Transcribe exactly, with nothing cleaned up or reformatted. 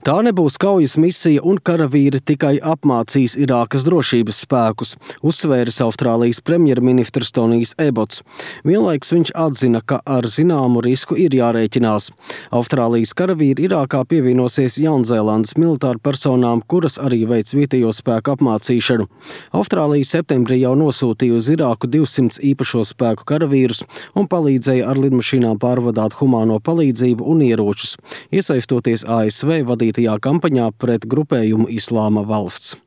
Tā nebūs kaujas misija un karavīri tikai apmācīs Irākas drošības spēkus, uzsvēris Austrālijas premjerministrs Tonijs Ebots. Vienlaikus viņš atzina, ka ar zināmu risku ir jārēķinās. Austrālijas karavīri Irākā pievienosies Jaunzēlandes militāru personām, kuras arī veic vietējo spēku apmācīšanu. Austrālija septembrī jau nosūtīja uz Irāku divsimt īpašo spēku karavīrus un palīdzēja ar lidmašīnām pārvadāt humāno palīdzību un ieročus, iesaistoties A S V vadītajā kampaņā pret grupējumu Islāma valsts.